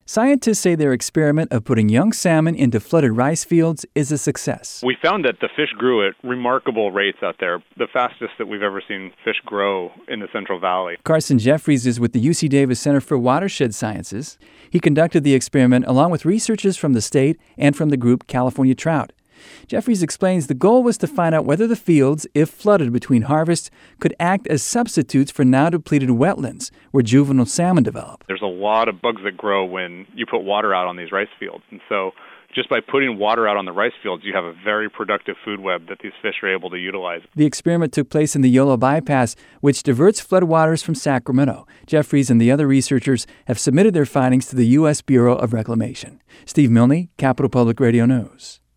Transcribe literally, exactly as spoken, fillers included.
Scientists say their experiment of putting young salmon into flooded rice fields is a success. We found that the fish grew at remarkable rates out there, the fastest that we've ever seen fish grow in the Central Valley. Carson Jeffries is with the U C Davis Center for Watershed Sciences. He conducted the experiment along with researchers from the state and from the group California Trout. Jeffries explains the goal was to find out whether the fields, if flooded between harvests, could act as substitutes for now depleted wetlands where juvenile salmon develop. There's a lot of bugs that grow when you put water out on these rice fields. And so just by putting water out on the rice fields, you have a very productive food web that these fish are able to utilize. The experiment took place in the Yolo Bypass, which diverts floodwaters from Sacramento. Jeffries and the other researchers have submitted their findings to the U S Bureau of Reclamation. Steve Milne, Capital Public Radio News.